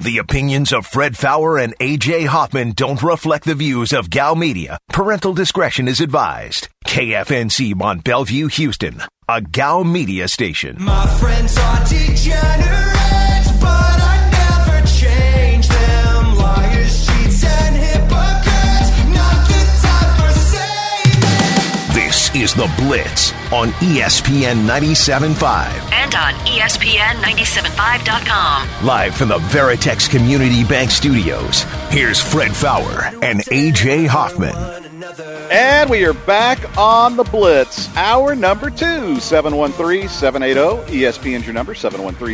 The opinions of Fred Faour and A.J. Hoffman don't reflect the views of Gal Media. Parental discretion is advised. KFNC Mont Bellevue, Houston, a Gal Media station. My friends are degenerates, but I never change them. Liars, cheats, and hypocrites, not the time for saving. This is The Blitz on ESPN 97.5. And on ESPN975.com. Live from the Veritex Community Bank Studios, here's Fred Faour and A.J. Hoffman. And we are back on The Blitz, hour number 2, 713-780. ESPN's your number,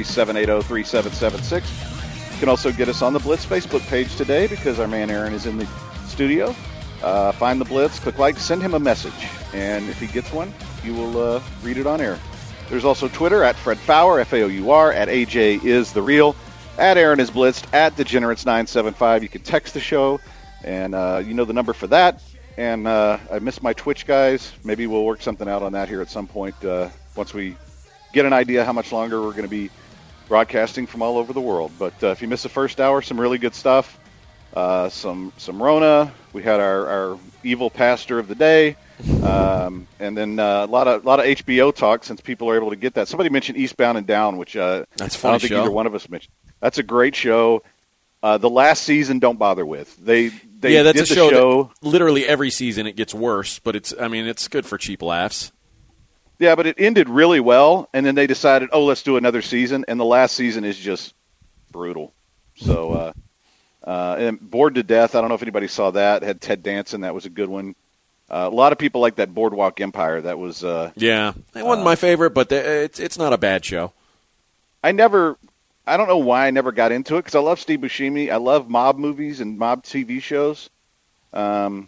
713-780-3776. You can also get us on The Blitz Facebook page today because our man Aaron is in the studio. Find The Blitz, click like, send him a message. And if he gets one, you will read it on air. There's also Twitter, at Fred Faour, F-A-O-U-R, at AJ is the real, at Aaron is Blitzed, at Degenerates975. You can text the show, and you know the number for that. And I missed my Twitch, guys. Maybe we'll work something out on that here at some point once we get an idea how much longer we're going to be broadcasting from all over the world. But if you missed the first hour, some really good stuff. Some Rona. We had our evil pastor of the day. And then a lot of HBO talk since people are able to get that. Somebody mentioned Eastbound and Down, which that's a funny I don't think show. either one of us mentioned. That's a great show. The last season, don't bother with. They that's did a show. The that literally every season it gets worse, but it's good for cheap laughs. Yeah, but it ended really well, and then they decided, let's do another season, and the last season is just brutal. So, and Bored to Death. I don't know if anybody saw that. It had Ted Danson. That was a good one. A lot of people like that Boardwalk Empire. That was it wasn't my favorite, but it's not a bad show. I don't know why I never got into it because I love Steve Buscemi. I love mob movies and mob TV shows, but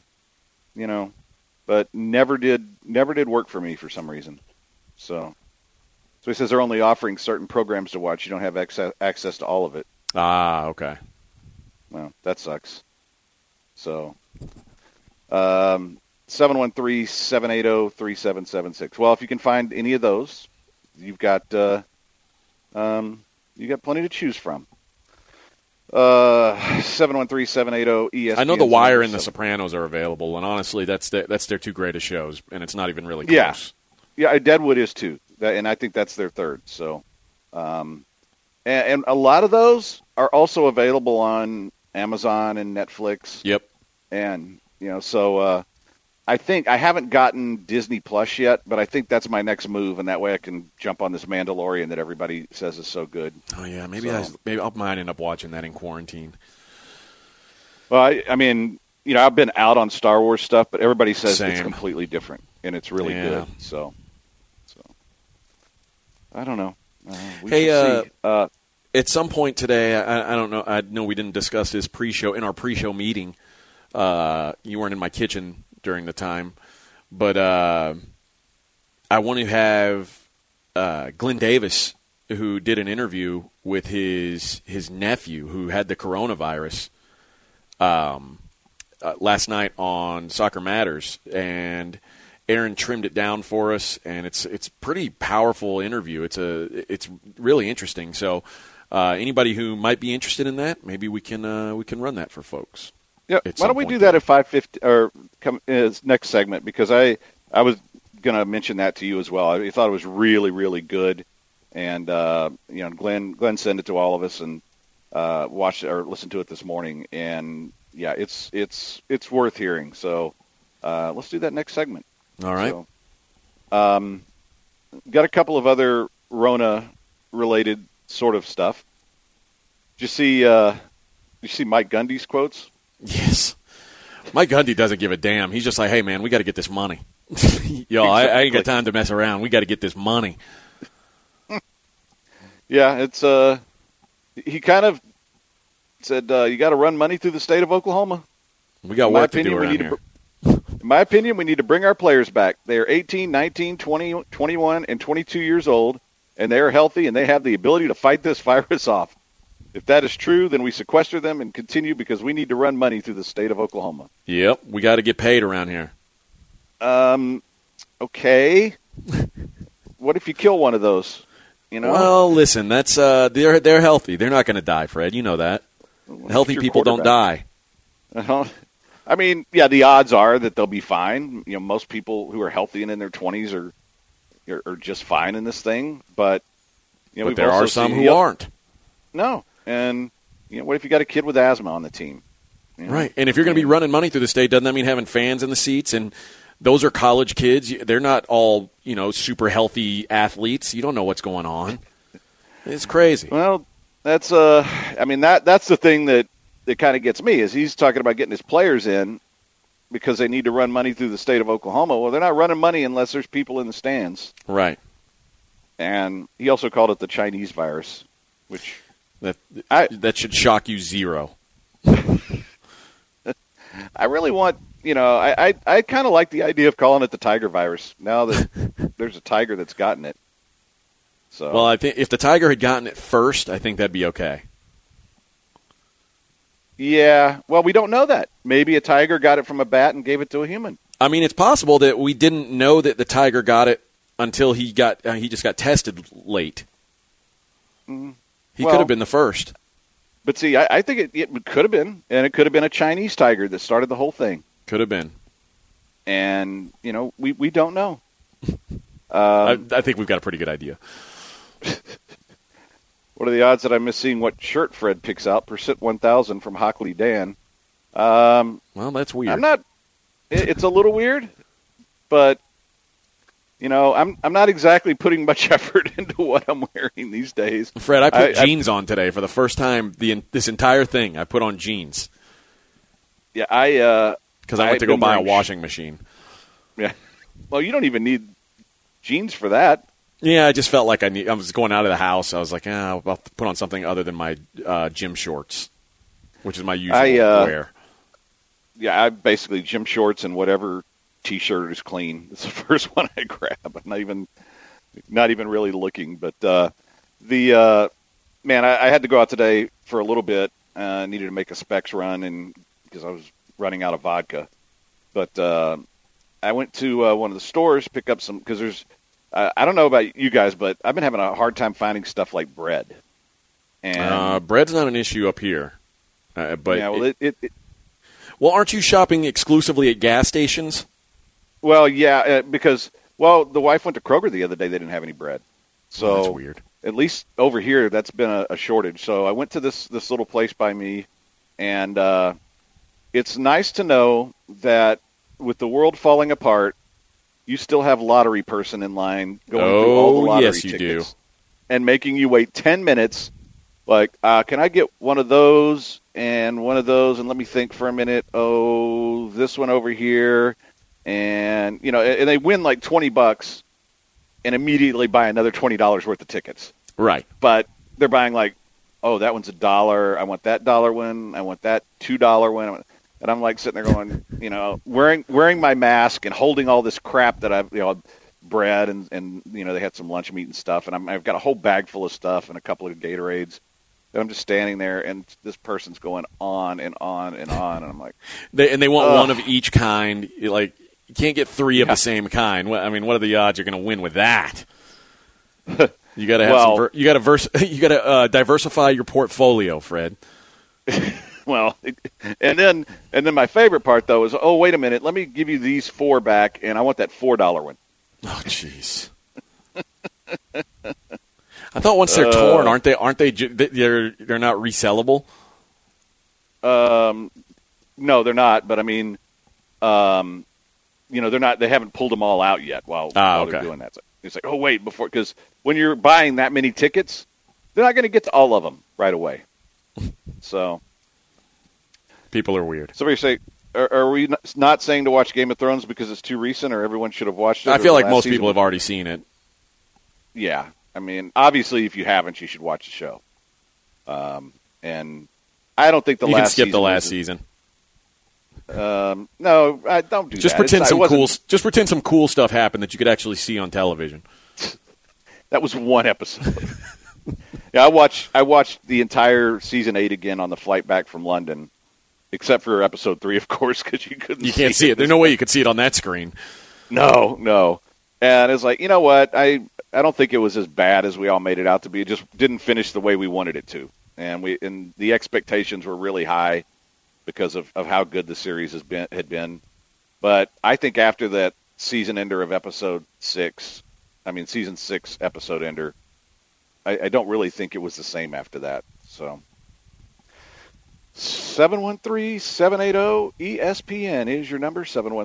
never did work for me for some reason. So he says they're only offering certain programs to watch. You don't have access to all of it. Ah, okay. Well, that sucks. So, 713-780-3776. Well, if you can find any of those, you've got plenty to choose from. 713-780-ESPN. I know The Wire and The Sopranos are available, and honestly, that's their two greatest shows, and it's not even really close. Yeah, Deadwood is too, and I think that's their third. So, and a lot of those are also available on Amazon and Netflix. Yep. And so I think I haven't gotten Disney Plus yet, but I think that's my next move, and that way I can jump on this Mandalorian that everybody says is so good. Oh yeah, maybe I might end up watching that in quarantine. Well, I mean, I've been out on Star Wars stuff, but everybody says Same. it's completely different, and it's really good. So I don't know. Hey, at some point today, I don't know. I know we didn't discuss this in our pre-show meeting. You weren't in my kitchen during the time, but I want to have Glenn Davis, who did an interview with his nephew who had the coronavirus last night on Soccer Matters, and Aaron trimmed it down for us, and it's pretty powerful interview. It's really interesting. So anybody who might be interested in that, maybe we can run that for folks. Yeah, why don't we do that at 5:50 or next segment? Because I was going to mention that to you as well. I thought it was really, really good, and Glenn sent it to all of us and watched it or listened to it this morning, and yeah, it's worth hearing. So let's do that next segment. All right. So, got a couple of other Rona related sort of stuff. Did you see Mike Gundy's quotes? Yes. Mike Gundy doesn't give a damn. He's just like, hey, man, we got to get this money. I ain't got time to mess around. We got to get this money. Yeah, it's he kind of said, you got to run money through the state of Oklahoma. We got work to do around here. In my opinion, we need to bring our players back. They are 18, 19, 20, 21, and 22 years old, and they are healthy, and they have the ability to fight this virus off. If that is true, then we sequester them and continue because we need to run money through the state of Oklahoma. Yep, we got to get paid around here. Okay. What if you kill one of those? Well, listen, that's they're healthy. They're not going to die, Fred. You know that. Healthy people don't die. I mean, yeah, the odds are that they'll be fine. You know, most people who are healthy and in their 20s are just fine in this thing. But you know, but there are some who aren't. No, and you know, what if you got a kid with asthma on the team? You know? Right, and if you're going to be running money through the state, doesn't that mean having fans in the seats? And those are college kids. They're not all, you know, super healthy athletes. You don't know what's going on. It's crazy. Well, that's I mean, that's the thing that kind of gets me, is he's talking about getting his players in because they need to run money through the state of Oklahoma. Well, they're not running money unless there's people in the stands. Right. And he also called it the Chinese virus, which that should shock you zero. I really want, you know, I kind of like the idea of calling it the tiger virus now that there's a tiger that's gotten it. So, well, I think if the tiger had gotten it first, I think that'd be okay. Yeah, well, we don't know that. Maybe a tiger got it from a bat and gave it to a human. I mean, it's possible that we didn't know that the tiger got it until he just got tested late. He could have been the first. But see, I think it could have been, and it could have been a Chinese tiger that started the whole thing. Could have been. And, you know, we don't know. I think we've got a pretty good idea. What are the odds that I miss seeing what shirt Fred picks out? Percent 1,000 from Hockley Dan. Well, that's weird. It's a little weird, but you know, I'm not exactly putting much effort into what I'm wearing these days. Fred, I put jeans on today for the first time. This entire thing, I put on jeans. Yeah, because I went to go buy a washing machine. Yeah. Well, you don't even need jeans for that. Yeah, I just felt like I was going out of the house. I was like, I'll put on something other than my gym shorts, which is my usual wear. Yeah, I basically gym shorts and whatever T-shirt is clean. It's the first one I grab. I'm not even really looking. But man, I had to go out today for a little bit. I needed to make a specs run, and because I was running out of vodka. But I went to one of the stores, pick up some, because there's. I don't know about you guys, but I've been having a hard time finding stuff like bread. And bread's not an issue up here, but yeah, well, well, aren't you shopping exclusively at gas stations? Well, yeah, because the wife went to Kroger the other day. They didn't have any bread, so that's weird. At least over here, that's been a shortage. So I went to this little place by me, and it's nice to know that with the world falling apart, you still have lottery person in line going through all the lottery yes, you tickets do. And making you wait 10 minutes. Like, can I get one of those and one of those? And let me think for a minute. Oh, this one over here. And, you know, and they win like $20 and immediately buy another $20 worth of tickets. Right. But they're buying like, oh, that one's $1. I want that $1 one. I want that $2 one. And I'm like sitting there going, you know, wearing my mask and holding all this crap that I've, you know, bread and you know, they had some lunch meat and stuff. And I've got a whole bag full of stuff and a couple of Gatorades. And I'm just standing there, and this person's going on and on and on. And I'm like, they want one of each kind. Like, you can't get three of the same kind. I mean, what are the odds you're going to win with that? You got to have you got to diversify your portfolio, Fred. Well, and then my favorite part though is, oh, wait a minute, let me give you these 4 back, and I want that $4 one. Oh, jeez. I thought once they're torn, aren't they? They're not resellable. No, they're not. But I mean, you know, they're not. They haven't pulled them all out yet while they're doing that. So it's like, oh wait, because when you're buying that many tickets, they're not going to get to all of them right away. So. People are weird. Somebody say, are we not saying to watch Game of Thrones because it's too recent, or everyone should have watched it? I feel like most people have already seen it. Yeah. I mean, obviously, if you haven't, you should watch the show. And I don't think you can skip the last season. No, I don't do just that. Just pretend some cool stuff happened that you could actually see on television. That was one episode. Yeah, I watched the entire season 8 again on the flight back from London. Except for episode 3, of course, because you can't see it. There's no way you could see it on that screen. No. And it's like, you know what? I don't think it was as bad as we all made it out to be. It just didn't finish the way we wanted it to. and the expectations were really high because of how good the series had been. But I think after that season ender of season 6 episode ender, I don't really think it was the same after that. So 713-780-ESPN is your number,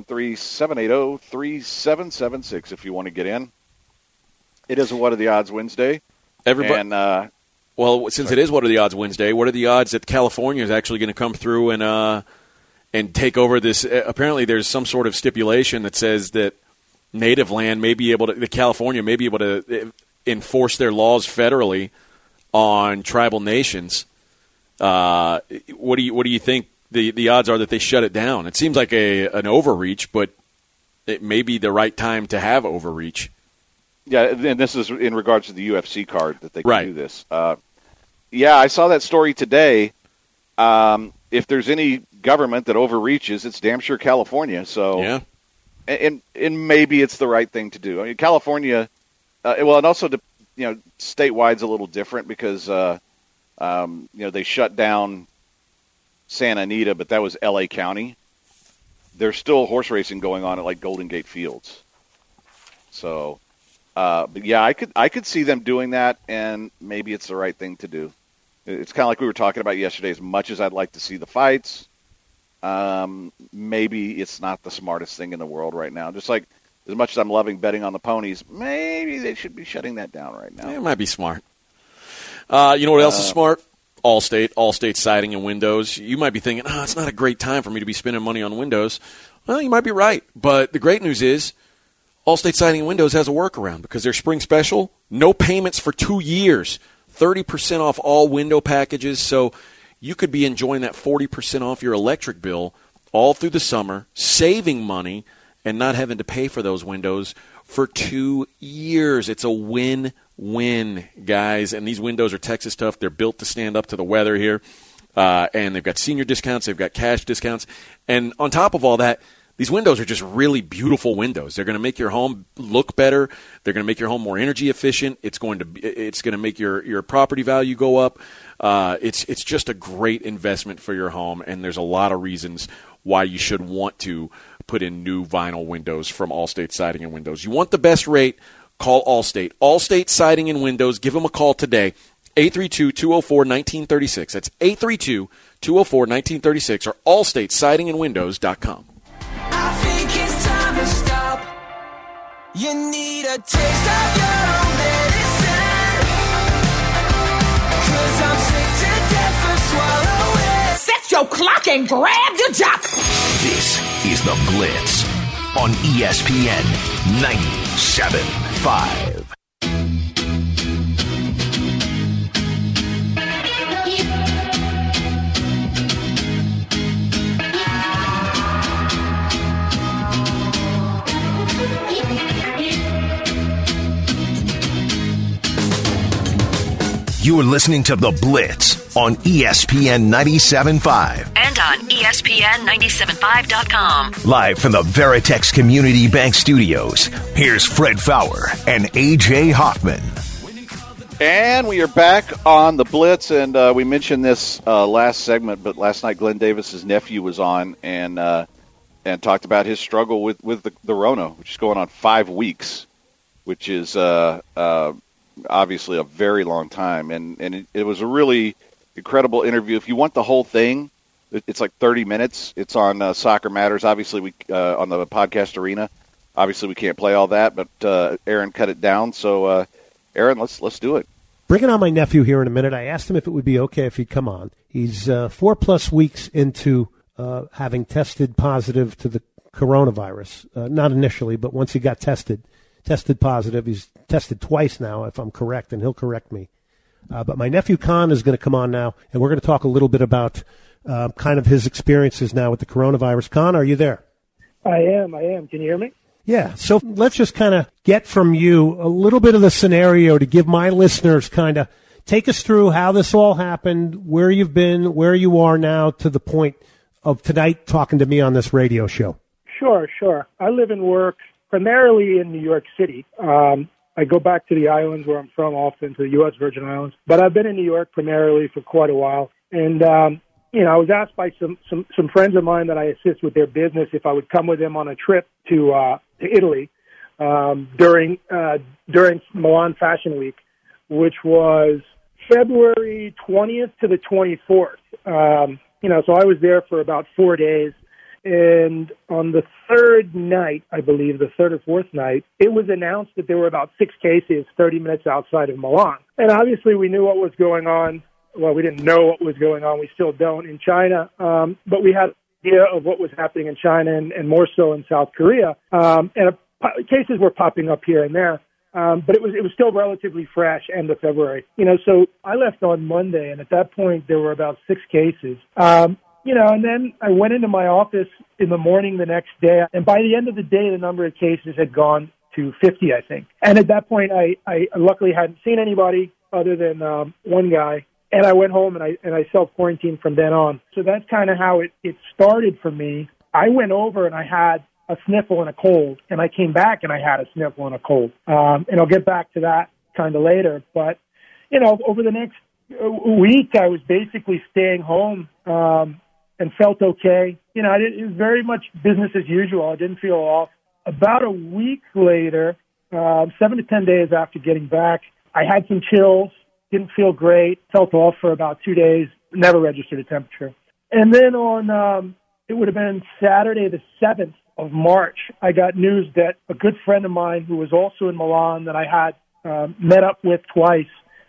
713-780-3776 if you want to get in. It is a What Are the Odds Wednesday. Well, since it is What Are the Odds Wednesday, what are the odds that California is actually going to come through and take over this? Apparently there's some sort of stipulation that says that native land California may be able to enforce their laws federally on tribal nations. What do you think the odds are that they shut it down? It seems like an overreach, but it may be the right time to have overreach. Yeah, and this is in regards to the UFC card that they can do this. Yeah, I saw that story today. If there's any government that overreaches, it's damn sure California. So, yeah, and maybe it's the right thing to do. I mean, California, and also statewide's a little different because they shut down Santa Anita, but that was L.A. County. There's still horse racing going on at like Golden Gate Fields. So, but yeah, I could see them doing that, and maybe it's the right thing to do. It's kind of like we were talking about yesterday. As much as I'd like to see the fights, maybe it's not the smartest thing in the world right now. Just like as much as I'm loving betting on the ponies, maybe they should be shutting that down right now. It might be smart. You know what else is smart? Allstate Siding and Windows. You might be thinking, it's not a great time for me to be spending money on windows. Well, you might be right. But the great news is Allstate Siding and Windows has a workaround because their spring special, no payments for 2 years, 30% off all window packages. So you could be enjoying that 40% off your electric bill all through the summer, saving money, and not having to pay for those windows for 2 years. It's a win-win, guys. And these windows are Texas tough. They're built to stand up to the weather here. And they've got senior discounts. They've got cash discounts. And on top of all that, these windows are just really beautiful windows. They're going to make your home look better. They're going to make your home more energy efficient. It's going to make your property value go up. It's just a great investment for your home, and there's a lot of reasons why you should want to put in new vinyl windows from Allstate Siding and Windows. You want the best rate? Call Allstate. Allstate Siding and Windows. Give them a call today. 832-204-1936. That's 832-204-1936 or allstatesidingandwindows.com. I think it's time to stop. You need a taste of your own medicine. 'Cause I'm sick to death for swallowing. Set your clock and grab your jock. This is The Blitz on ESPN 97.5. You are listening to The Blitz on ESPN 97.5. And on ESPN975.com. Live from the Veritex Community Bank Studios, here's Fred Fowler and AJ Hoffman. And we are back on The Blitz, and we mentioned this last segment, but last night Glenn Davis's nephew was on and talked about his struggle with the Rona, which is going on 5 weeks, which is obviously a very long time, and it was a really incredible interview. If you want the whole thing, it's like 30 minutes. It's on Soccer Matters. Obviously, we on the podcast arena. Obviously, we can't play all that, but Aaron cut it down. So, Aaron, let's do it. Bringing on my nephew here in a minute. I asked him if it would be okay if he'd come on. He's 4+ weeks into having tested positive to the coronavirus. Not initially, but once he got tested positive. He's tested twice now, if I'm correct, and he'll correct me. But my nephew Con is going to come on now, and we're going to talk a little bit about kind of his experiences now with the coronavirus. Con, are you there? I am. Can you hear me? Yeah. So let's just kind of get from you a little bit of the scenario to give my listeners kind of take us through how this all happened, where you've been, where you are now to the point of tonight talking to me on this radio show. Sure. I live and work primarily in New York City. I go back to the islands where I'm from often, to the U.S. Virgin Islands. But I've been in New York primarily for quite a while. And, I was asked by some friends of mine that I assist with their business if I would come with them on a trip to Italy during Milan Fashion Week, which was February 20th to the 24th. So I was there for about 4 days. And on the third night, I believe, the third or fourth night, it was announced that there were about 6 cases 30 minutes outside of Milan. And obviously we knew what was going on. Well, we didn't know what was going on. We still don't in China. But we had an idea of what was happening in China and more so in South Korea. Cases were popping up here and there. But it was still relatively fresh, end of February. So I left on Monday, and at that point there were about 6 cases. And then I went into my office in the morning the next day, and by the end of the day, the number of cases had gone to 50, I think. And at that point, I luckily hadn't seen anybody other than one guy, and I went home and I self-quarantined from then on. So that's kind of how it started for me. I went over and I had a sniffle and a cold, and I came back and I had a sniffle and a cold. And I'll get back to that kind of later. But, over the next week, I was basically staying home and felt okay. It was very much business as usual. I didn't feel off. About a week later, 7 to 10 days after getting back, I had some chills, didn't feel great, felt off for about 2 days, never registered a temperature. And then on, it would have been Saturday the 7th of March, I got news that a good friend of mine who was also in Milan that I had met up with twice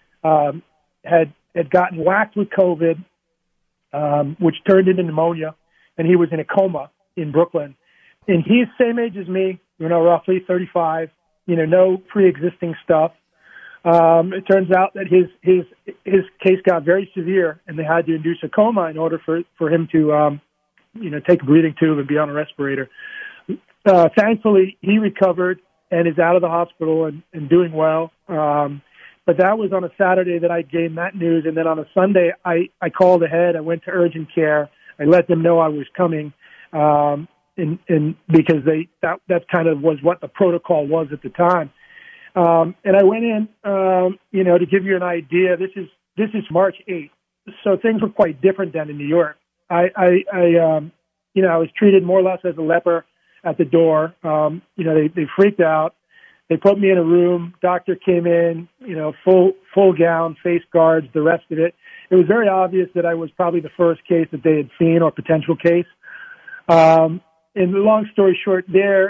had gotten whacked with COVID, which turned into pneumonia, and he was in a coma in Brooklyn. And he's same age as me, roughly 35, no pre-existing stuff. It turns out that his case got very severe, and they had to induce a coma in order for him to, take a breathing tube and be on a respirator. Thankfully, he recovered and is out of the hospital and doing well. But that was on a Saturday that I gained that news. And then on a Sunday, I called ahead. I went to urgent care. I let them know I was coming, because that kind of was what the protocol was at the time. And I went in, to give you an idea. This is March 8th, so things were quite different than in New York. I was treated more or less as a leper at the door. They freaked out. They put me in a room. Doctor came in, full gown, face guards, the rest of it. It was very obvious that I was probably the first case that they had seen or potential case. And long story short there,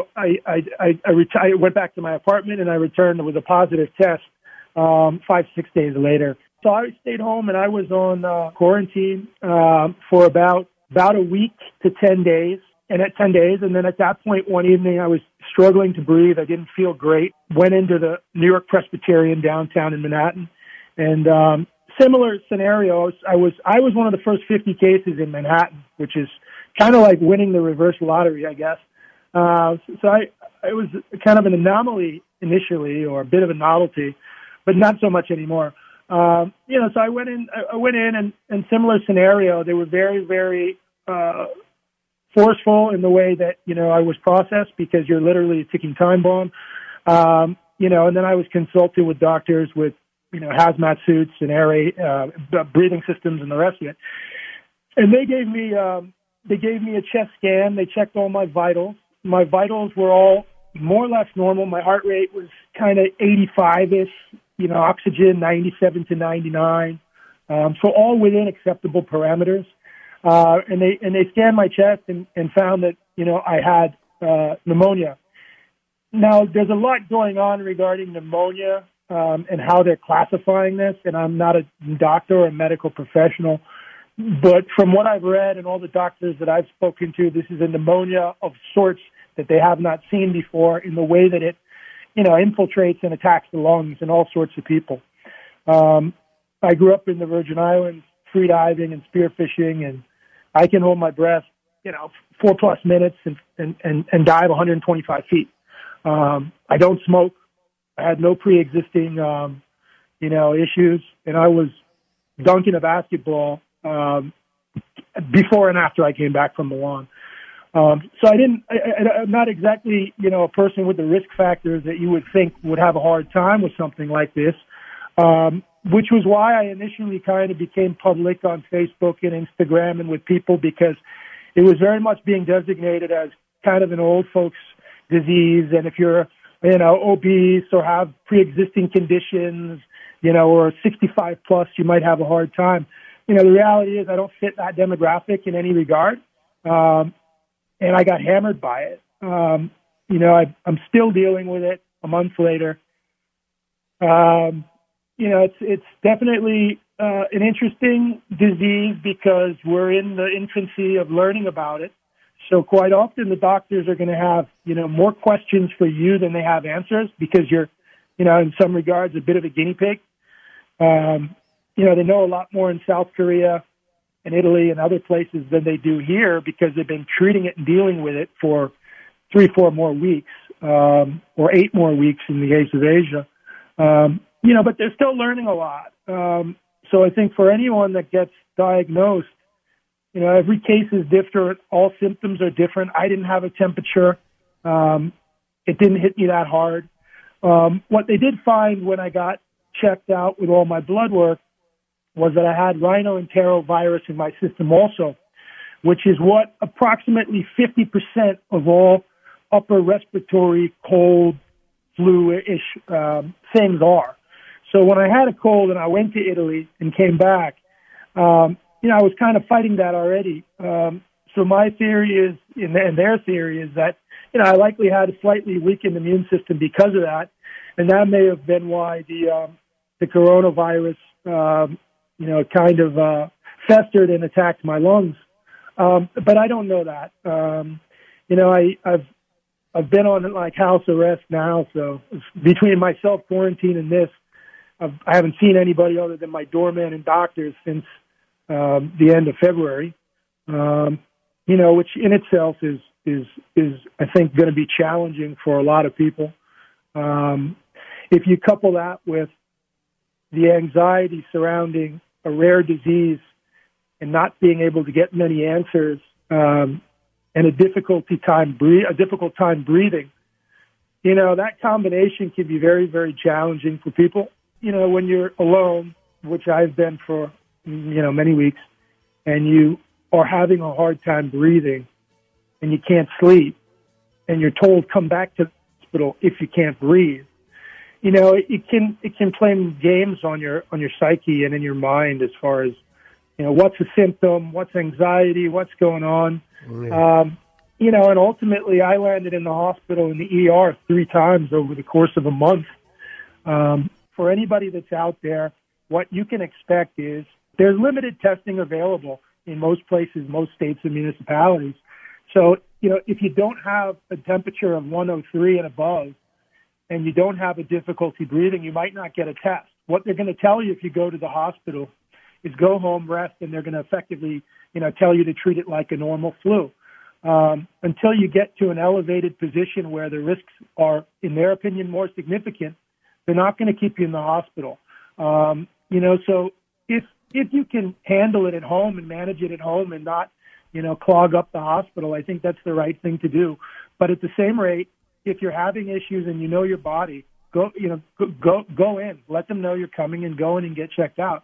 I went back to my apartment and I returned with a positive test 5-6 days later. So I stayed home and I was on quarantine for about a week to 10 days. And at 10 days, and then at that point, one evening, I was struggling to breathe. I didn't feel great. Went into the New York Presbyterian downtown in Manhattan, and similar scenario. I was one of the first 50 cases in Manhattan, which is kind of like winning the reverse lottery, I guess. So it was kind of an anomaly initially, or a bit of a novelty, but not so much anymore. So I went in, and similar scenario. They were very, very forceful in the way that, I was processed, because you're literally a ticking time bomb. And then I was consulted with doctors with, hazmat suits and breathing systems and the rest of it. And they gave me a chest scan. They checked all my vitals. My vitals were all more or less normal. My heart rate was kind of 85-ish, oxygen 97 to 99. So all within acceptable parameters. And they scanned my chest and found that, I had pneumonia. Now, there's a lot going on regarding pneumonia and how they're classifying this, and I'm not a doctor or a medical professional, but from what I've read and all the doctors that I've spoken to, this is a pneumonia of sorts that they have not seen before, in the way that it, infiltrates and attacks the lungs in all sorts of people. I grew up in the Virgin Islands, free diving and spearfishing, and I can hold my breath, 4+ minutes and dive 125 feet. I don't smoke. I had no pre-existing, issues, and I was dunking a basketball before and after I came back from Milan. So I'm not exactly, a person with the risk factors that you would think would have a hard time with something like this, which was why I initially kind of became public on Facebook and Instagram and with people, because it was very much being designated as kind of an old folks disease. And if you're, obese or have pre-existing conditions, or 65 plus, you might have a hard time. The reality is I don't fit that demographic in any regard. And I got hammered by it. I'm still dealing with it a month later. It's definitely an interesting disease because we're in the infancy of learning about it. So quite often the doctors are going to have, more questions for you than they have answers because you're, in some regards a bit of a guinea pig. They know a lot more in South Korea and Italy and other places than they do here because they've been treating it and dealing with it for 3-4 more weeks, or 8 more weeks in the case of Asia. But they're still learning a lot. So I think for anyone that gets diagnosed, every case is different. All symptoms are different. I didn't have a temperature. It didn't hit me that hard. What they did find when I got checked out with all my blood work was that I had rhinoenterovirus in my system also, which is what approximately 50% of all upper respiratory cold, flu-ish things are. So when I had a cold and I went to Italy and came back, I was kind of fighting that already. So my theory is, and their theory is that, I likely had a slightly weakened immune system because of that, and that may have been why the coronavirus, kind of festered and attacked my lungs. But I don't know that. I've been on like house arrest now, so between my self-quarantine and this, I haven't seen anybody other than my doorman and doctors since the end of February, which in itself is I think going to be challenging for a lot of people. If you couple that with the anxiety surrounding a rare disease and not being able to get many answers, and a difficult time breathing, that combination can be very, very challenging for people. When you're alone, which I've been for, many weeks, and you are having a hard time breathing and you can't sleep and you're told come back to the hospital if you can't breathe, it can play games on your psyche and in your mind as far as, what's a symptom, what's anxiety, what's going on. And ultimately I landed in the hospital in the ER 3 times over the course of a month. For anybody that's out there, what you can expect is there's limited testing available in most places, most states and municipalities. So, if you don't have a temperature of 103 and above, and you don't have a difficulty breathing, you might not get a test. What they're going to tell you if you go to the hospital is go home, rest, and they're going to effectively, tell you to treat it like a normal flu. Until you get to an elevated position where the risks are, in their opinion, more significant, they're not going to keep you in the hospital. So if you can handle it at home and manage it at home and not, clog up the hospital, I think that's the right thing to do. But at the same rate, if you're having issues and you know your body, go in. Let them know you're coming and go in and get checked out.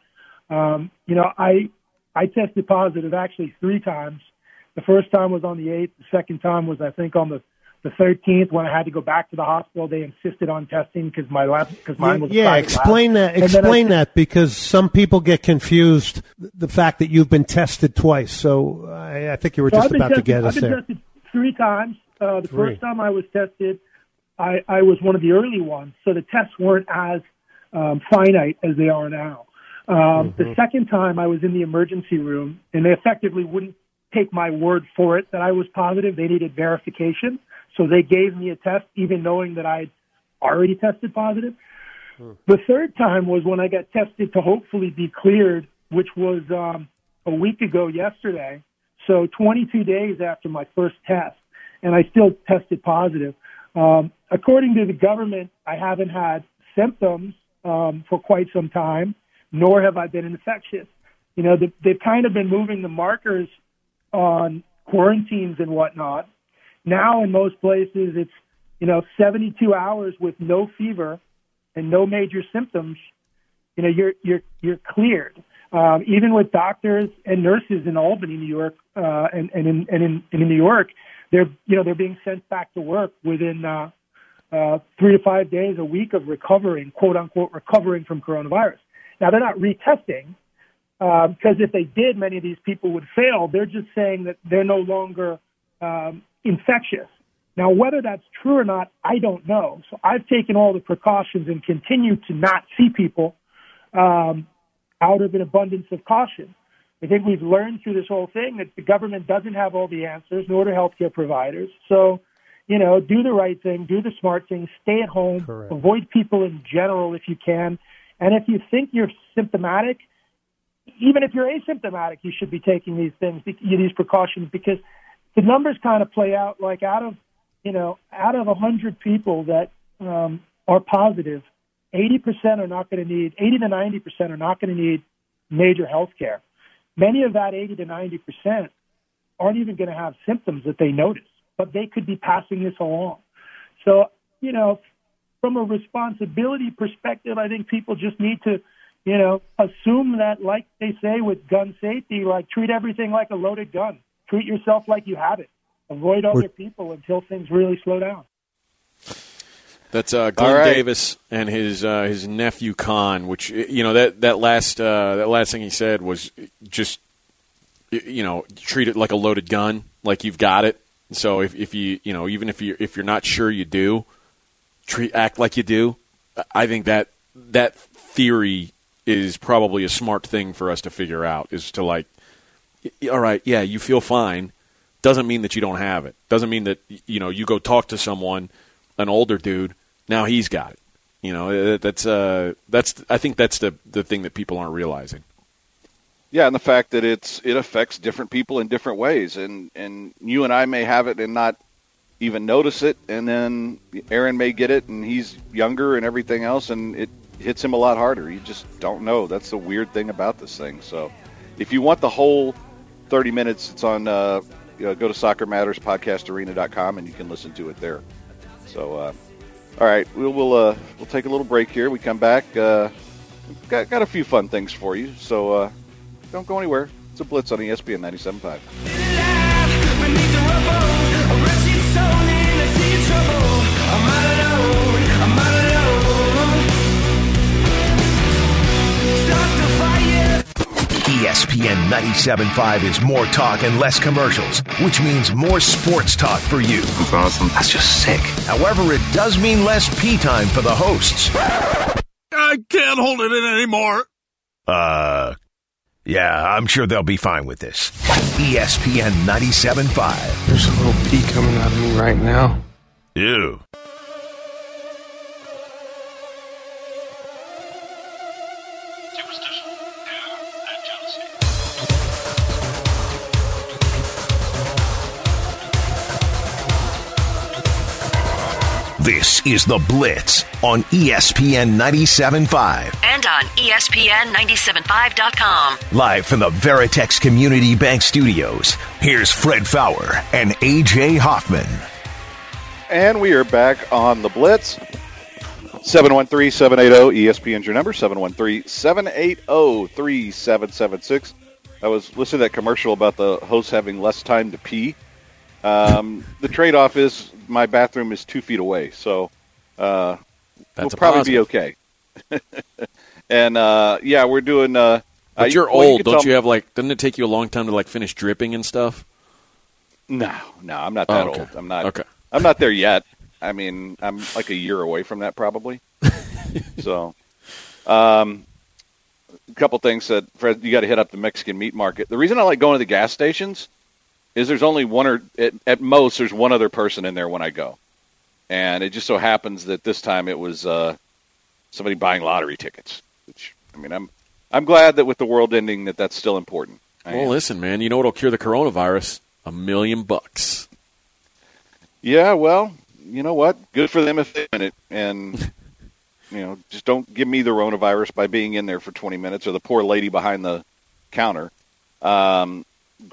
I tested positive actually 3 times. The first time was on the 8th. The second time was, I think, on the 13th when I had to go back to the hospital. They insisted on testing because mine was explain lab. Explain that because some people get confused. The fact that you've been tested twice. So I think you were just about to get us there. I've been tested 3 times. The first time I was tested, I was one of the early ones, so the tests weren't as finite as they are now. The second time I was in the emergency room, and they effectively wouldn't take my word for it that I was positive. They needed verification. So they gave me a test, even knowing that I'd already tested positive. The third time was when I got tested to hopefully be cleared, which was a week ago yesterday. So 22 days after my first test, and I still tested positive. According to the government, I haven't had symptoms for quite some time, nor have I been infectious. They've kind of been moving the markers on quarantines and whatnot. Now in most places it's 72 hours with no fever and no major symptoms. You're cleared. Even with doctors and nurses in Albany, New York, and in New York, they're being sent back to work within 3 to 5 days, a week of recovering, quote unquote, recovering from coronavirus. Now they're not retesting because if they did, many of these people would fail. They're just saying that they're no longer infectious. Now, whether that's true or not, I don't know. So I've taken all the precautions and continue to not see people out of an abundance of caution. I think we've learned through this whole thing that the government doesn't have all the answers, nor do healthcare providers. So, do the right thing, do the smart thing, stay at home, Correct. Avoid people in general if you can. And if you think you're symptomatic, even if you're asymptomatic, you should be taking these precautions, because the numbers kind of play out like out of 100 people that are positive, 80% are not going to need, 80 to 90% are not going to need major health care. Many of that 80 to 90% aren't even going to have symptoms that they notice, but they could be passing this along. So, from a responsibility perspective, I think people just need to, assume that, like they say with gun safety, like treat everything like a loaded gun. Treat yourself like you have it. Avoid other people until things really slow down. That's Glenn Davis and his nephew Con, which that last thing he said was just treat it like a loaded gun, like you've got it. So if you even if you're not sure you do, act like you do. I think that theory is probably a smart thing for us to figure out, is to like, all right, yeah, you feel fine. Doesn't mean that you don't have it. Doesn't mean that you go talk to someone, an older dude. Now he's got it. That's I think that's the thing that people aren't realizing. Yeah, and the fact that it affects different people in different ways, and you and I may have it and not even notice it, and then Aaron may get it, and he's younger and everything else, and it hits him a lot harder. You just don't know. That's the weird thing about this thing. So, if you want the whole 30 minutes, it's on. Go to SoccerMattersPodcastArena.com and you can listen to it there. So, all right, we'll take a little break here. We come back. Got a few fun things for you. So don't go anywhere. It's a Blitz on ESPN 97.5. ESPN 97.5 is more talk and less commercials, which means more sports talk for you. That's awesome. That's just sick. However, it does mean less pee time for the hosts. I can't hold it in anymore. Yeah, I'm sure they'll be fine with this. ESPN 97.5. There's a little pee coming out of me right now. Ew. This is The Blitz on ESPN 97.5. And on ESPN975.com. Live from the Veritex Community Bank Studios, here's Fred Fowler and A.J. Hoffman. And we are back on The Blitz. 713-780, ESPN's your number, 713-780-3776. I was listening to that commercial about the host having less time to pee. The trade-off is my bathroom is 2 feet away, so we'll probably be okay. And, yeah, we're doing... but you're old. Don't you have, doesn't it take you a long time to, finish dripping and stuff? No, I'm not that old. I'm not. Okay. I'm not there yet. I mean, I'm like a year away from that probably. So, a couple things that, Fred, you got to hit up the Mexican meat market. The reason I like going to the gas stations is there's only one, or at most there's one other person in there when I go. And it just so happens that this time it was somebody buying lottery tickets. Which, I mean, I'm glad that with the world ending that's still important. Well, listen, man, you know what'll cure the coronavirus? $1 million. Yeah, well, you know what? Good for them if they win it. And, just don't give me the coronavirus by being in there for 20 minutes, or the poor lady behind the counter.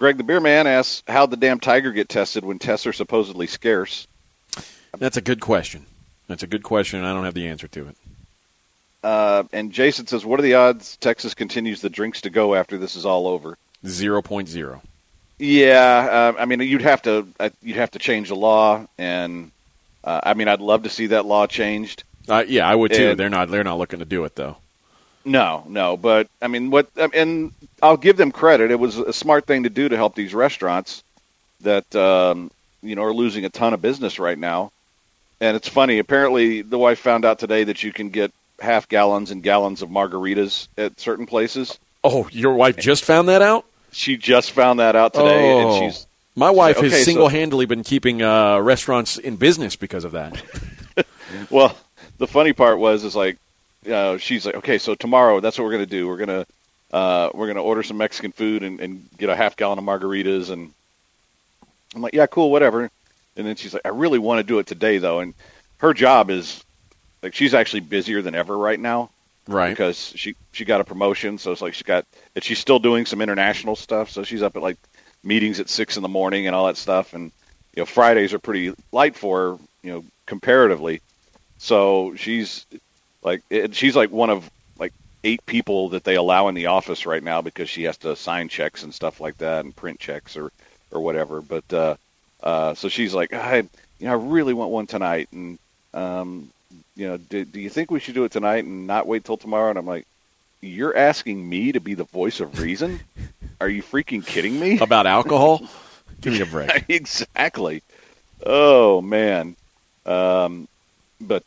Greg the Beer Man asks, how'd the damn tiger get tested when tests are supposedly scarce? That's a good question. That's a good question, and I don't have the answer to it. And Jason says, what are the odds Texas continues the drinks to go after this is all over? 0.0. Yeah, I mean, you'd have to change the law, and I mean, I'd love to see that law changed. Yeah, I would too. And, they're not looking to do it though. No, but I mean, and I'll give them credit. It was a smart thing to do to help these restaurants that are losing a ton of business right now. And it's funny. Apparently, the wife found out today that you can get half gallons and gallons of margaritas at certain places. Oh, your wife just found that out? She just found that out today, and she's. My wife okay, has single-handedly been keeping restaurants in business because of that. Well, the funny part is like, she's like, okay, so tomorrow that's what we're going to do. We're gonna order some Mexican food and get a half gallon of margaritas, and I'm like, yeah, cool, whatever. And then she's like, I really want to do it today though, and her job is like she's actually busier than ever right now, right? Because she got a promotion, so it's like she's still doing some international stuff, so she's up at like meetings at 6 a.m. and all that stuff, and Fridays are pretty light for her, comparatively. So she's like one of like 8 people that they allow in the office right now because she has to sign checks and stuff like that and print checks or whatever. But so she's like, I really want one tonight, and do you think we should do it tonight and not wait till tomorrow? And I'm like, you're asking me to be the voice of reason? Are you freaking kidding me? About alcohol? Give me a break. Exactly. Oh man. But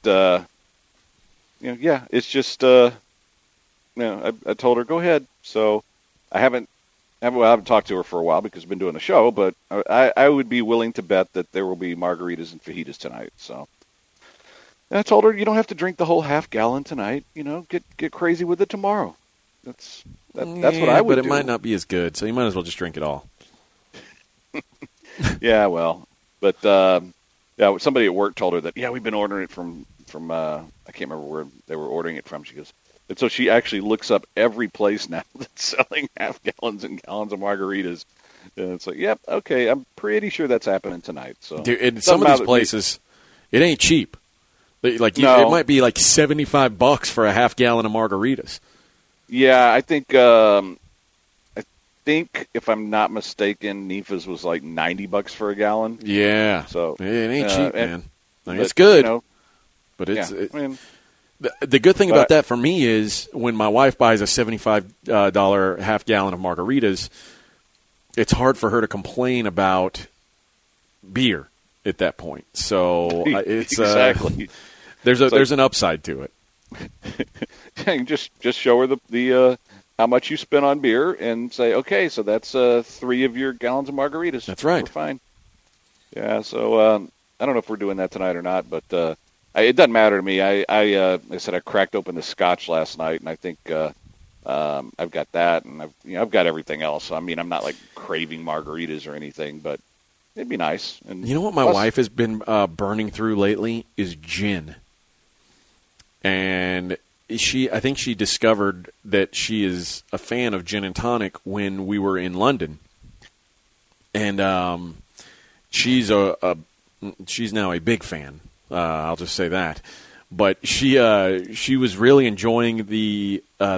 it's just I told her go ahead. So I haven't talked to her for a while because I've been doing the show, but I would be willing to bet that there will be margaritas and fajitas tonight. So and I told her you don't have to drink the whole half gallon tonight. Get crazy with it tomorrow. That's what I would do. But it might not be as good, so you might as well just drink it all. Yeah, well, but somebody at work told her that we've been ordering it from I can't remember where they were ordering it from. She goes, and so she actually looks up every place now that's selling half gallons and gallons of margaritas, and it's like, yep, okay, I'm pretty sure that's happening tonight. So dude, in some of these places, it ain't cheap. Like it might be like $75 for a half gallon of margaritas. Yeah, I think if I'm not mistaken, Nifa's was like $90 for a gallon. Yeah, so it ain't cheap, man. It's good, but it's. Yeah, the good thing about that for me is when my wife buys a $75 half gallon of margaritas, it's hard for her to complain about beer at that point. So it's exactly. There's an upside to it. just show her the how much you spent on beer and say, okay, so that's 3 of your gallons of margaritas. That's right. We're fine. Yeah, so I don't know if we're doing that tonight or not, but it doesn't matter to me. I said I cracked open the scotch last night, and I think I've got that, and I've got everything else. I mean, I'm not like craving margaritas or anything, but it'd be nice. And you know what my wife has been burning through lately is gin. And I think she discovered that she is a fan of gin and tonic when we were in London, and she's now a big fan. I'll just say that. But she was really enjoying the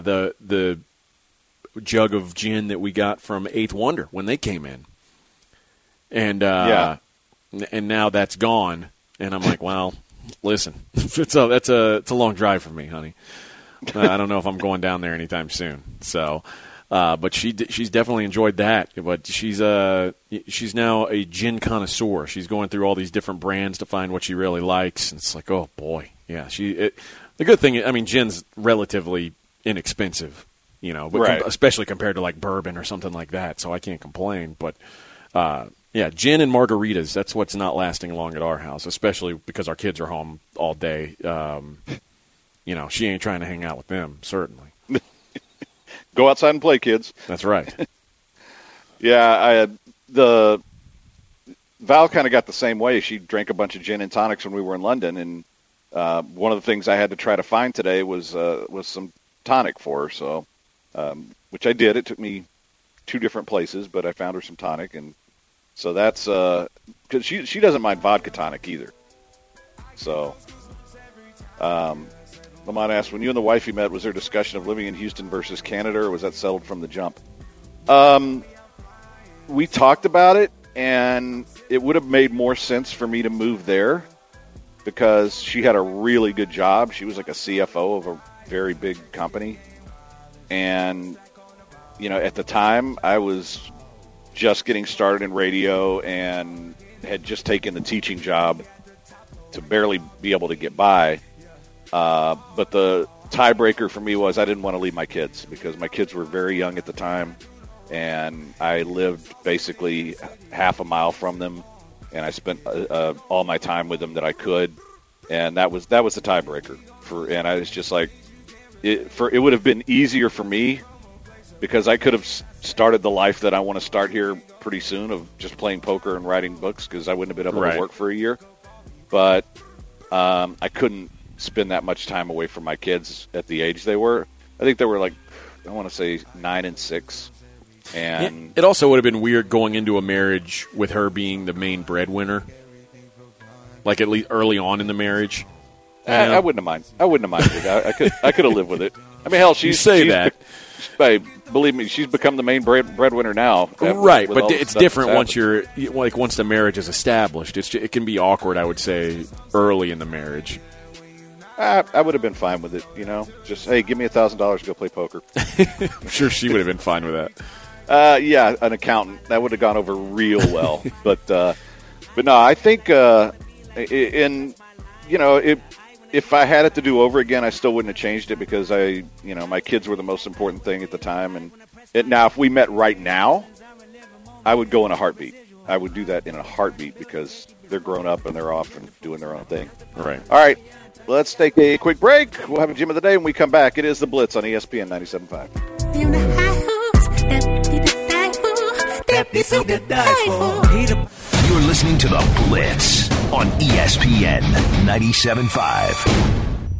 jug of gin that we got from Eighth Wonder when they came in, and now that's gone. And I'm like, well. Listen, it's a long drive for me, honey. I don't know if I'm going down there anytime soon. So, but she's definitely enjoyed that. But she's now a gin connoisseur. She's going through all these different brands to find what she really likes. And it's like, oh boy, yeah. The good thing, I mean, gin's relatively inexpensive, but right. Especially compared to like bourbon or something like that. So I can't complain. But yeah, gin and margaritas, that's what's not lasting long at our house, especially because our kids are home all day. She ain't trying to hang out with them, certainly. Go outside and play, kids. That's right. Yeah, Val kind of got the same way. She drank a bunch of gin and tonics when we were in London, and one of the things I had to try to find today was some tonic for her, so which I did. It took me 2 different places, but I found her some tonic, and so that's because she doesn't mind vodka tonic either. So, Lamont asked, when you and the wifey met, was there discussion of living in Houston versus Canada, or was that settled from the jump? We talked about it, and it would have made more sense for me to move there because she had a really good job. She was like a CFO of a very big company. And, at the time, I was just getting started in radio and had just taken the teaching job to barely be able to get by. But the tiebreaker for me was I didn't want to leave my kids because my kids were very young at the time, and I lived basically half a mile from them, and I spent all my time with them that I could, and that was the tiebreaker. And I was just like, it would have been easier for me because I could have started the life that I want to start here pretty soon of just playing poker and writing books because I wouldn't have been able to work for a year. But I couldn't spend that much time away from my kids at the age they were. I think they were like, I want to say 9 and 6. And it also would have been weird going into a marriage with her being the main breadwinner, like at least early on in the marriage. I wouldn't have minded. I could have lived with it. I mean, hell, she's that. Believe me, she's become the main breadwinner now. Right, but it's different once once the marriage is established. It can be awkward, I would say, early in the marriage. I would have been fine with it, Just, hey, give me $1,000 to go play poker. I'm sure she would have been fine with that. Yeah, an accountant. That would have gone over real well. But no, I think if I had it to do over again, I still wouldn't have changed it because my kids were the most important thing at the time. And now, if we met right now, I would go in a heartbeat. I would do that in a heartbeat because they're grown up and they're off and doing their own thing. Right. All right. Let's take a quick break. We'll have a gym of the day when we come back. It is The Blitz on ESPN 97.5. You're listening to The Blitz on ESPN 97.5.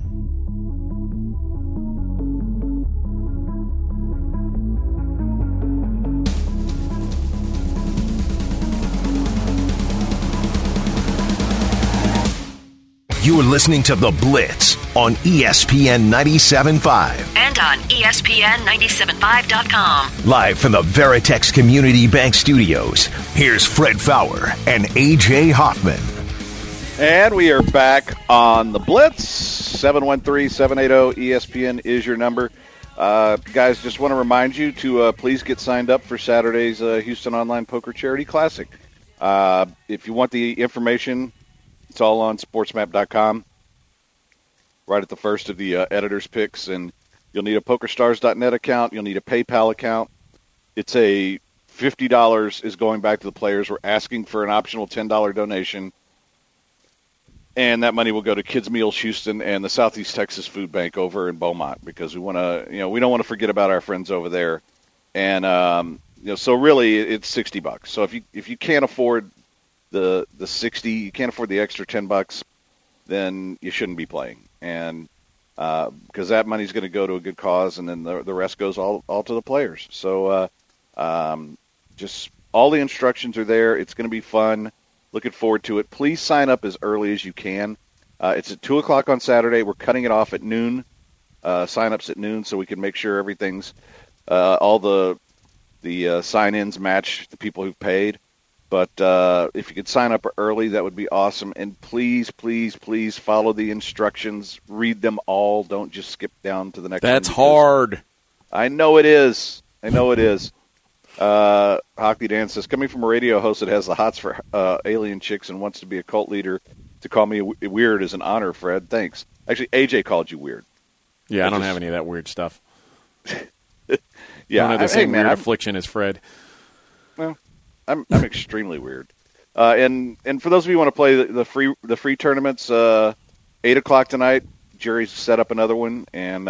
You're listening to The Blitz on ESPN 97.5. And on ESPN975.com. Live from the Veritex Community Bank Studios, here's Fred Fowler and A.J. Hoffman. And we are back on The Blitz. 713-780-ESPN is your number. Guys, just want to remind you to please get signed up for Saturday's Houston Online Poker Charity Classic. If you want the information, it's all on sportsmap.com, right at the first of the editor's picks. And you'll need a PokerStars.net account. You'll need a PayPal account. It's a $50 is going back to the players. We're asking for an optional $10 donation. And that money will go to Kids Meals Houston and the Southeast Texas Food Bank over in Beaumont because we want to, we don't want to forget about our friends over there. And, so really it's $60. So if you can't afford the 60, you can't afford the extra $10, then you shouldn't be playing. And because that money's going to go to a good cause, and then the rest goes all to the players. So just all the instructions are there. It's going to be fun. Looking forward to it. Please sign up as early as you can. It's at 2 o'clock on Saturday. We're cutting it off at noon. Sign-ups at noon so we can make sure everything's all the sign-ins match the people who've paid. But if you could sign up early, that would be awesome. And please, please, please follow the instructions. Read them all. Don't just skip down to the next one. That's hard. I know it is. Hockey Dan says, coming from a radio host that has the hots for alien chicks and wants to be a cult leader, to call me weird is an honor, Fred. Thanks. Actually, AJ called you weird. Yeah, I don't have any of that weird stuff. Yeah, I don't have the same weird affliction as Fred. Well, I'm extremely weird. And for those of you who want to play the free tournaments, 8 o'clock tonight, Jerry's set up another one, and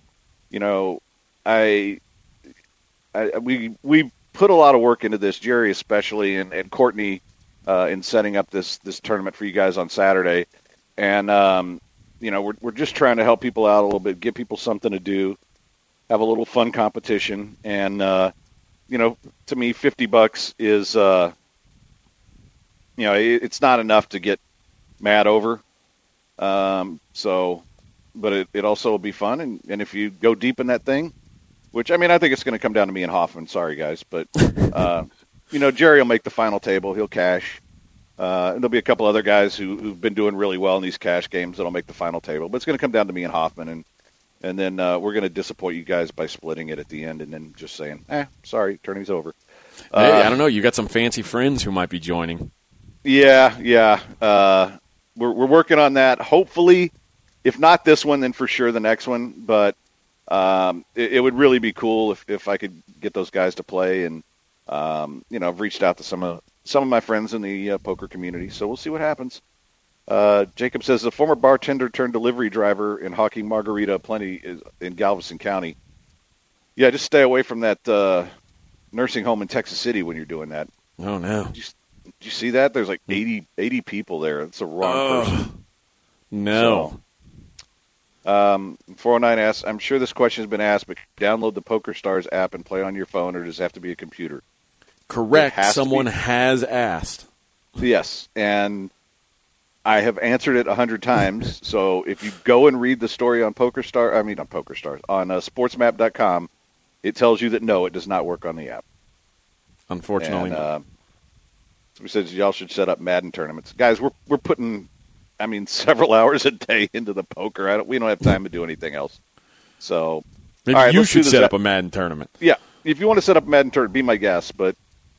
we put a lot of work into this, Jerry especially, and Courtney in setting up this tournament for you guys on Saturday. And we're just trying to help people out a little bit, give people something to do, have a little fun competition, and to me, $50 is, it's not enough to get mad over. But it also will be fun. And if you go deep in that thing, which, I think it's going to come down to me and Hoffman. Sorry, guys. But, Jerry will make the final table. He'll cash. And there'll be a couple other guys who've been doing really well in these cash games that'll make the final table. But it's going to come down to me and Hoffman. And then we're going to disappoint you guys by splitting it at the end and then just saying, sorry, tourney's over. Hey, I don't know. You got some fancy friends who might be joining. Yeah. We're working on that. Hopefully, if not this one, then for sure the next one. But it would really be cool if I could get those guys to play. And I've reached out to some of my friends in the poker community, so we'll see what happens. Jacob says the former bartender turned delivery driver in Hawking Margarita plenty in Galveston County. Yeah, just stay away from that nursing home in Texas City when you're doing that. Oh no! Did you see that? There's like 80 people there. It's the wrong person. No. 409 asks, I'm sure this question has been asked, but download the PokerStars app and play on your phone, or does it have to be a computer? Correct. Someone has asked. Yes, and I have answered it 100 times. So if you go and read the story on SportsMap.com, it tells you that no, it does not work on the app. Unfortunately, so we said y'all should set up Madden tournaments, guys. We're putting, several hours a day into the poker. We don't have time to do anything else. So maybe all right, you should set up a Madden tournament. Yeah, if you want to set up a Madden tournament, be my guest. But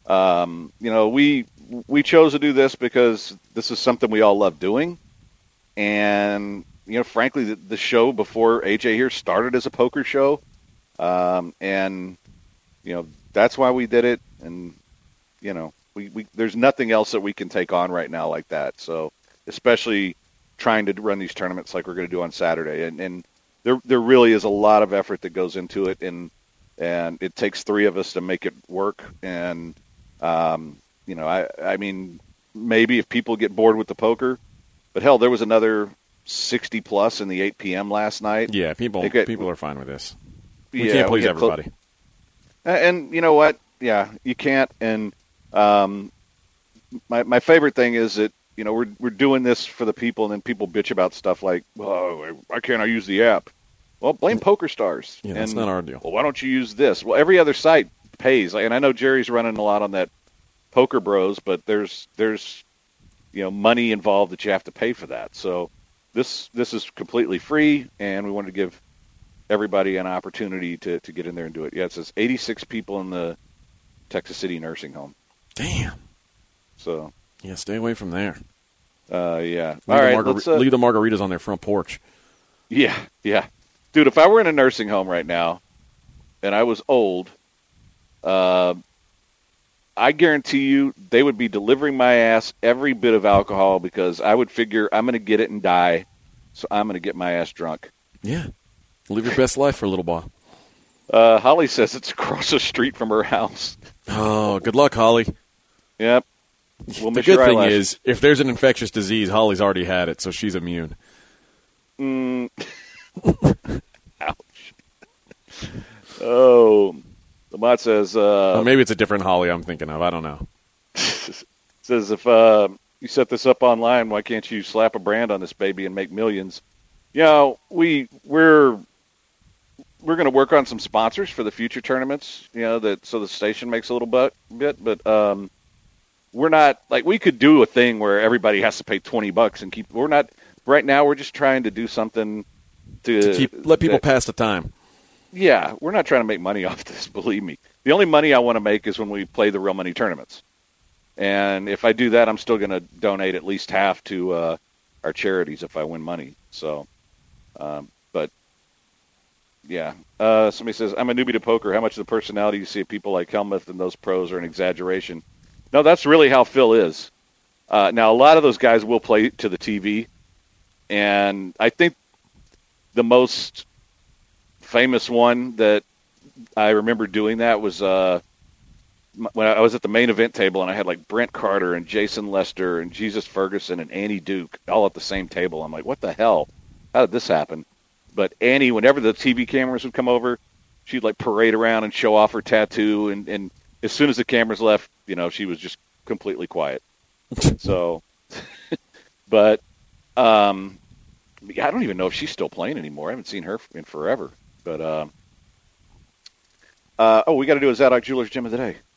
we chose to do this because this is something we all love doing, and frankly, the show before AJ here started as a poker show, and that's why we did it. And we there's nothing else that we can take on right now like that. So especially trying to run these tournaments like we're going to do on Saturday, and there really is a lot of effort that goes into it, and it takes three of us to make it work. And maybe if people get bored with the poker, but hell, there was another 60 plus in the 8 p.m. last night. Yeah, people are fine with this. We can't please everybody. And you know what? Yeah, you can't. And my favorite thing is that we're doing this for the people, and then people bitch about stuff like, "Oh, why can't I use the app?" Well, blame PokerStars. Yeah, that's not our deal. Well, why don't you use this? Well, every other site pays, and I know Jerry's running a lot on that Poker Bros, but there's money involved that you have to pay for that. So this is completely free, and we wanted to give everybody an opportunity to get in there and do it. Yeah, it says 86 people in the Texas City nursing home. Damn. So yeah, stay away from there. Yeah. All right, leave the margaritas on their front porch. Yeah. Dude, if I were in a nursing home right now and I was old, I guarantee you they would be delivering my ass every bit of alcohol, because I would figure I'm going to get it and die, so I'm going to get my ass drunk. Yeah. Live your best life for a little while. Holly says it's across the street from her house. Oh, good luck, Holly. Yep. We'll the good thing is, if there's an infectious disease, Holly's already had it, so she's immune. Ouch. Oh, Lamont says... maybe it's a different Holly I'm thinking of. I don't know. Says, if you set this up online, why can't you slap a brand on this baby and make millions? We're going to work on some sponsors for the future tournaments, so the station makes a little bit, but we're not, like, we could do a thing where everybody has to pay $20 and we're not, right now we're just trying to do something to let people pass the time. Yeah, we're not trying to make money off this, believe me. The only money I want to make is when we play the real money tournaments. And if I do that, I'm still going to donate at least half to our charities if I win money. So, but yeah. Somebody says, I'm a newbie to poker. How much of the personality you see of people like Helmuth and those pros are an exaggeration? No, that's really how Phil is. Now, a lot of those guys will play to the TV. And I think the most famous one that I remember doing that was when I was at the main event table, and I had like Brent Carter and Jason Lester and Jesus Ferguson and Annie Duke all at the same table. I'm like, what the hell? How did this happen? But Annie, whenever the TV cameras would come over, she'd like parade around and show off her tattoo, and as soon as the cameras left, she was just completely quiet. So, but I don't even know if she's still playing anymore. I haven't seen her in forever. But we got to do a Zadok Jewelers Gem of the Day.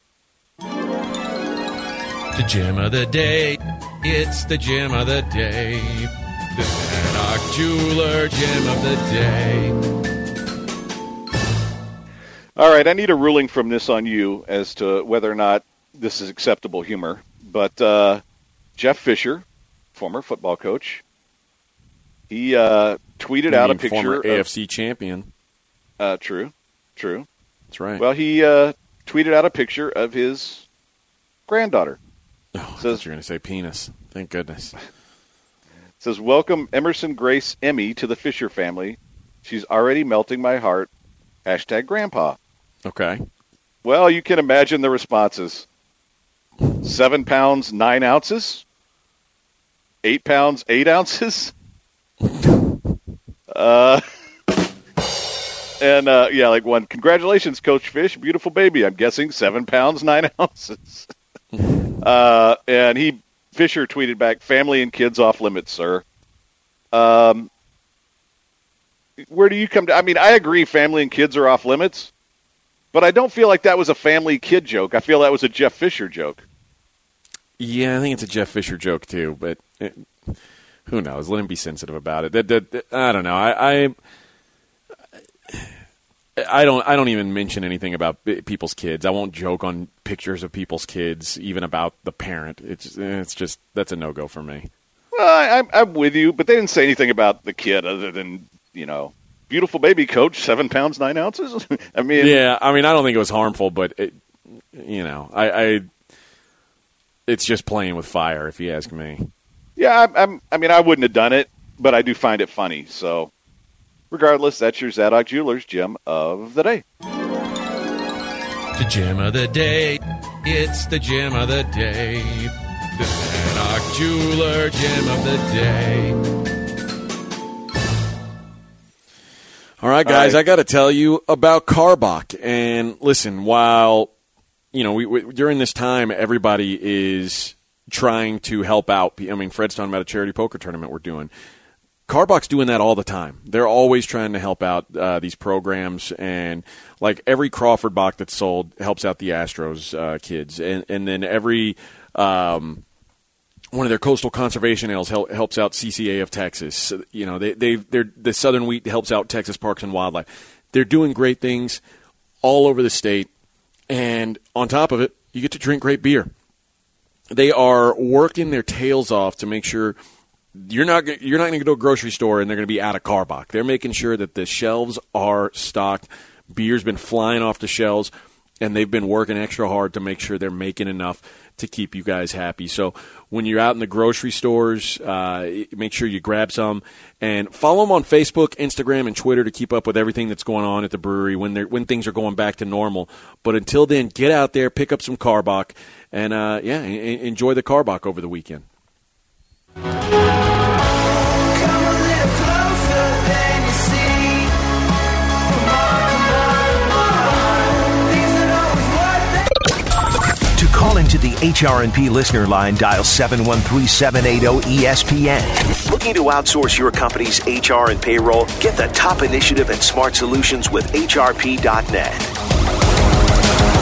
The gem of the day. It's the gem of the day. The Zadok Jeweler Gem of the day. All right, I need a ruling from this on you as to whether or not this is acceptable humor. But Jeff Fisher, former football coach, he tweeted out a picture former of AFC champion. True. That's right. Well, he tweeted out a picture of his granddaughter. I thought you were going to say penis. Thank goodness. Says, welcome Emerson Grace Emmy to the Fisher family. She's already melting my heart. # grandpa. Okay. Well, you can imagine the responses. 7 pounds, 9 ounces? 8 pounds, 8 ounces? Like one, congratulations, Coach Fish. Beautiful baby. I'm guessing 7 pounds, 9 ounces. And Fisher tweeted back, family and kids off limits, sir. Where do you come to? I mean, I agree family and kids are off limits, but I don't feel like that was a family-kid joke. I feel that was a Jeff Fisher joke. Yeah, I think it's a Jeff Fisher joke, too, but who knows? Let him be sensitive about it. I don't know. I don't even mention anything about people's kids. I won't joke on pictures of people's kids, even about the parent. It's just that's a no-go for me. Well, I'm with you, but they didn't say anything about the kid other than, beautiful baby, Coach, 7 pounds, 9 ounces. I mean, yeah, I don't think it was harmful, but it's just playing with fire, if you ask me. Yeah, I wouldn't have done it, but I do find it funny. So, regardless, that's your Zadok Jewelers Gem of the Day. The Gem of the Day. It's the Gem of the Day. The Zadok Jeweler Gem of the Day. All right, guys, I got to tell you about Karbach. And listen, while, we during this time, everybody is trying to help out. I mean, Fred's talking about a charity poker tournament we're doing. Karbach's doing that all the time. They're always trying to help out these programs, and like every Crawford Bach that's sold helps out the Astros kids, and then every one of their coastal conservation ales helps out CCA of Texas. The Southern Wheat helps out Texas Parks and Wildlife. They're doing great things all over the state, and on top of it, you get to drink great beer. They are working their tails off to make sure you're not going to go to a grocery store and they're going to be out of Karbach. They're making sure that the shelves are stocked. Beer's been flying off the shelves, and they've been working extra hard to make sure they're making enough to keep you guys happy. So when you're out in the grocery stores, make sure you grab some, and follow them on Facebook, Instagram, and Twitter to keep up with everything that's going on at the brewery when things are going back to normal. But until then, get out there, pick up some Karbach, and enjoy the Karbach over the weekend. To call into the HRNP listener line, dial 713-780-ESPN. Looking to outsource your company's HR and payroll? Get the top initiative and smart solutions with HRP.net.